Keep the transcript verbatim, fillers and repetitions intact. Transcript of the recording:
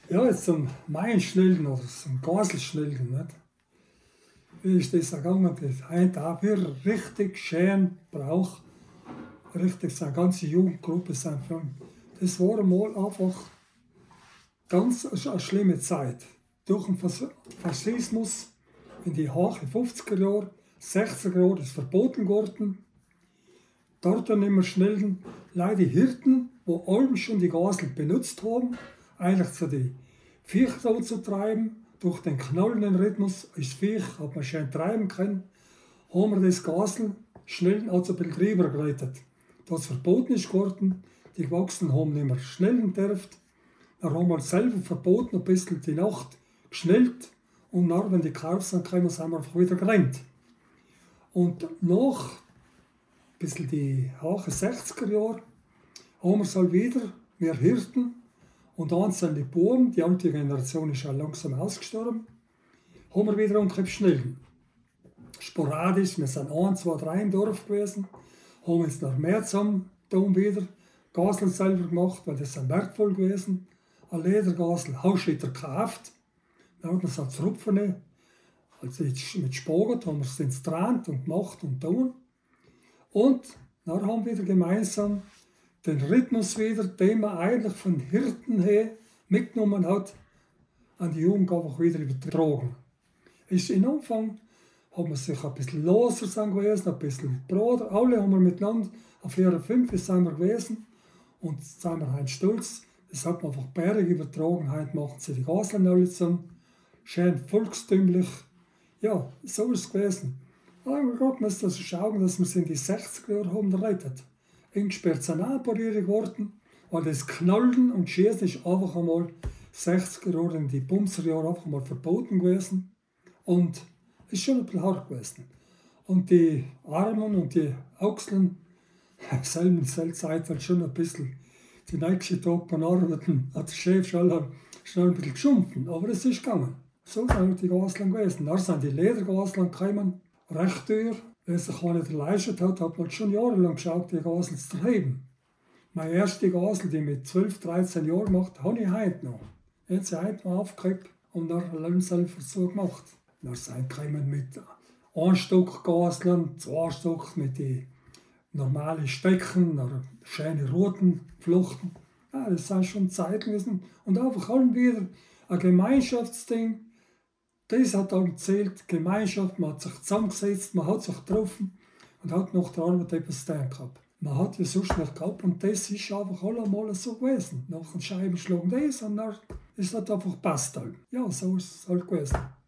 Ja, jetzt zum Mainschnelden oder zum Gaselschnelden, nicht? Wie ist das gegangen? Das hat auch wieder richtig schön braucht. Richtig, so eine ganze Jugendgruppe sind für das war mal einfach ganz eine schlimme Zeit. Durch den Faschismus in die Hache fünfziger Jahre, sechziger Jahre ist verboten geworden. Dort dann immer schnell leider die Hirten, wo allem schon die Gasel benutzt haben, eigentlich zu den Viecher zu treiben. Durch den knallenden Rhythmus als Viech hat man schön treiben können, haben wir das Gasel schnell also ein bisschen drüber geleitet. Das verboten ist geworden, die Gewachsenen haben nicht mehr schnellen dürft. Dann haben wir selber verboten, ein bisschen die Nacht geschnellt und dann, wenn die Kaufs sind gekommen, sind wir einfach wieder gerannt. Und nach ein bisschen die Hache sechziger Jahre haben wir es halt wieder, wir Hirten und einzelne Bauern, die alte Generation ist ja langsam ausgestorben, haben wir wieder umgekehrt schnellen. Sporadisch, wir sind ein, zwei, drei im Dorf gewesen, haben jetzt noch mehr zusammen getan wieder, Gaseln selber gemacht, weil das sind wertvoll gewesen. Ein Ledergasel, Hausschütter gekauft, dann hat man es als Rupfen, also mit Spagat haben wir es ins getrennt und gemacht und tun. Und dann haben wir wieder gemeinsam den Rhythmus wieder, den man eigentlich von Hirten her mitgenommen hat, an die Jugend einfach wieder übertragen. Ist in Anfang hat man sich ein bisschen loser sein gewesen, ein bisschen Bruder, alle haben wir miteinander, auf vier oder fünf sind wir gewesen und jetzt sind wir halt stolz. Das hat man einfach Berg übertragen, heute machen sie die Gaseln alle zusammen, schön volkstümlich, ja, so ist es gewesen. Aber Gott muss das schauen, dass wir es in die sechziger Jahre haben erreicht. Eingesperrt sind auch ein paar Jahre geworden, weil das Knallen und Schießen ist einfach einmal sechziger Jahre in die Bumserjahre einfach einmal verboten gewesen. Und es ist schon ein bisschen hart gewesen. Und die Armen und die Achseln, selben Zeit hat schon ein bisschen die nächsten Tag beim Arbeiten, hat der Chef schon schnell ein bisschen geschumpfen. Aber es ist gegangen. So sind die Gaseln gewesen. Da sind die Ledergaseln gekommen, recht teuer. Wer sich gar nicht geleistet hat, hat man schon jahrelang geschaut, die Gasel zu treiben. Meine erste Gasel, die mit zwölf, dreizehn Jahren macht, habe ich heute noch. Jetzt habe ich heute noch aufgekriegt und dann einen Selbstversuch gemacht. Dann sind gekommen mit ein Stück Gaseln, zwei Stück mit den normalen Stecken, dann schöne roten Fluchten. Ja, das sind schon Zeiten gewesen. Und einfach haben wieder ein Gemeinschaftsding. Das hat dann gezählt, Gemeinschaft, man hat sich zusammengesetzt, man hat sich getroffen und hat nach der Arbeit etwas zu tun gehabt. Man hat ja sonst nicht gehabt und das ist einfach allemal so gewesen. Nach dem Scheibenschlag das und dann ist das einfach passt halt. Ja, so ist es halt gewesen.